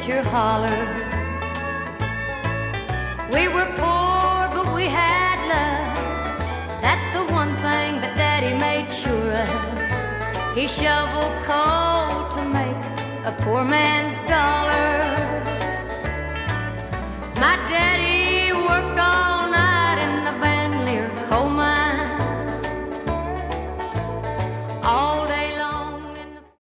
preacher hollered. We were poor, but we had love. That's the one thing that Daddy made sure of. He shoveled coal to make a poor man's dollar. My daddy